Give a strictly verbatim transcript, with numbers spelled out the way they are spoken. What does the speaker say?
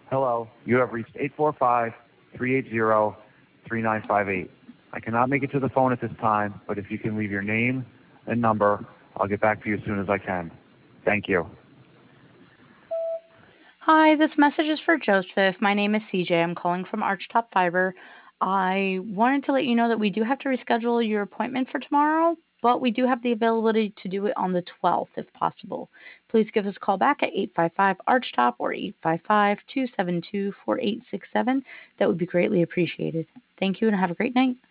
Hello, you have reached eight four five, three eight zero, three nine five eight. I cannot make it to the phone at this time, but if you can leave your name and number, I'll get back to you as soon as I can. Thank you. Hi, this message is for Joseph. My name is C J. I'm calling from Archtop Fiber. I wanted to let you know that we do have to reschedule your appointment for tomorrow, but we do have the availability to do it on the twelfth if possible. Please give us a call back at eight five five Archtop or eight five five, two seven two, four eight six seven. That would be greatly appreciated. Thank you and have a great night.